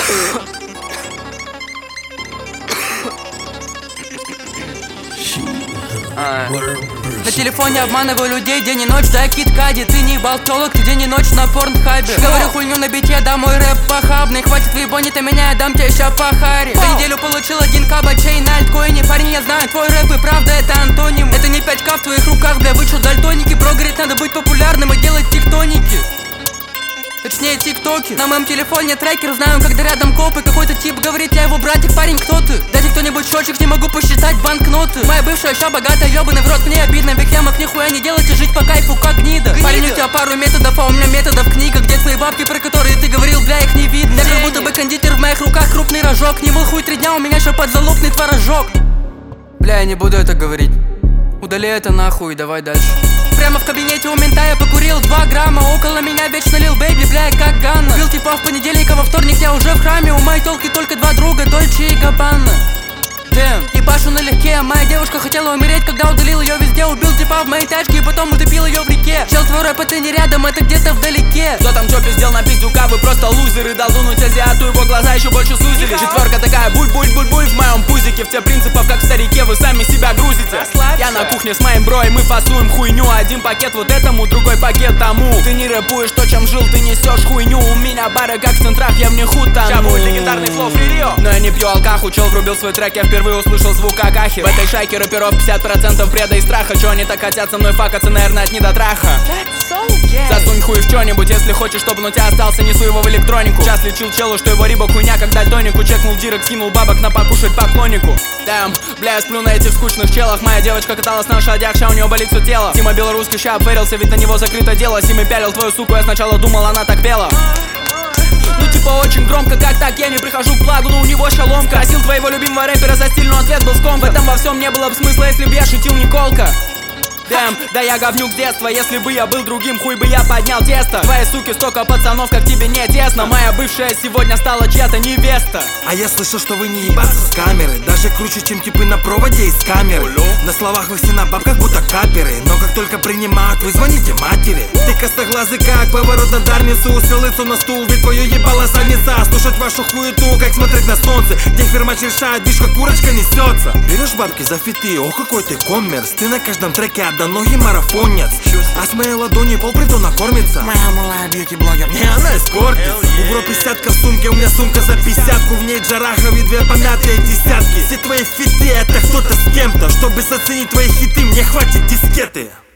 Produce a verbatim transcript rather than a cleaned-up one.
А. На телефоне обманываю людей день и ночь, да кит Кади. Ты не болтолог, ты день и ночь на порнхабе. Говорю хуйню на бите, да мой рэп похабный. Хватит выебони, ты меня, я дам тебе ща по харе. За неделю получил один кабачей на альткоине. Парень, я знаю, твой рэп и правда это антоним. Это не пять ка в твоих руках, бля, вы чё, дальтоники? Бро говорит, надо быть популярным и делать тиктоники. Точнее, тиктоки. На моем телефоне трекер, знаю, когда рядом копы. Какой-то тип говорит, я его братик, парень, кто ты? Дайте кто-нибудь счетчик, не могу посчитать банкноты. Моя бывшая ща богатая, ёбаный в рот, мне обидно. Ведь я мог нихуя не делать и жить по кайфу, как гнида. Гнида. Парень, у тебя пару методов, а у меня методов книга. Где твои бабки, про которые ты говорил, бля, их не видно. Я как будто бы кондитер, в моих руках крупный рожок. Не был хуй три дня, у меня еще подзалупный творожок. Бля, я не буду это говорить. Удали это нахуй, давай дальше. Прямо в кабинете у мента я покурил два грамма. Около меня вечно лил бэйби, бля, как Ганна. Бил типа в понедельник, а во вторник я уже в храме. У моей толки только два друга, Дольче и Габбана. Дэм, ебашу налегке. Моя девушка хотела умереть, когда удалил ее везде. Убил типа в моей тачке и потом утопил ее в реке. Чел, твой рэп, это не рядом, это где-то вдалеке. Кто там чё пиздел на пиздюка, вы просто лузеры. Дал дунуть азиату, его глаза еще больше сузили. Четверка такая буль-буль-буль-буль в моем пузике. В те принципов, как в старике, вы сами себя грузите. Я на кухне с моим бро, и мы фасуем хуйню. Один пакет вот этому, другой пакет тому. Ты не рэпуешь то, чем жил, ты несешь хуйню. У меня бары как в центрах, я в них утону. Ща будет легендарный флоу фририо. Но я не пью алкаху, чел врубил свой трек, я впервые услышал звук акахи. В этой шайке рэперов пятьдесят процентов бреда и страха. Чё они так хотят со мной факаться, наверное, от недотраха. So засунь хуй в чё-нибудь, если хочешь, чтобы он у тебя остался, несу его в электронику. Сейчас лечил челу, что его рибок хуйня, как дальтонику. Чекнул директ, скинул бабок на покушать поклоннику. Дэм, бля, я сплю на этих скучных челах. Моя девочка каталась на лошадях, ща у нее болит все тело. Тима белорусский ща обферился, ведь на него закрыто дело. Симы пялил твою суку, я сначала думал, она так пела. Ну типа очень громко, как так, я не прихожу к благу, но у него шалом. Красил твоего любимого рэпера за стиль, но ответ был ском. В этом во всем не было бы смысла, если б я шутил Николка. Дэм, да я говнюк детства, если бы я был другим, хуй бы я поднял тесто. Твоей суки столько пацанов, как тебе не тесно. Моя бывшая сегодня стала чья-то невеста. А я слышал, что вы не ебаться с камеры. Даже круче, чем типы на проводе из камеры. На словах вы все на бабках, будто каперы. Но как только принимают, вы звоните матери. Ты костоглазый, как поворот на дарницу. Усел лицо на стул, ведь твое ебало задница. Слушать вашу хуету, как смотреть на солнце. Где фермач решает, видишь, как курочка несется. Берешь бабки за фиты, о какой ты коммерс. Ты на каждом треке до ноги марафонец. А с моей ладони полпритона кормится. Моя малая бьюти-блогер, не она эскортница. У бро пятьдесятка в сумке, у меня сумка за пятьдесятку. В ней джарахов и две помятые десятки. Все твои фиты это кто-то с кем-то. Чтобы заценить твои хиты, мне хватит дискеты.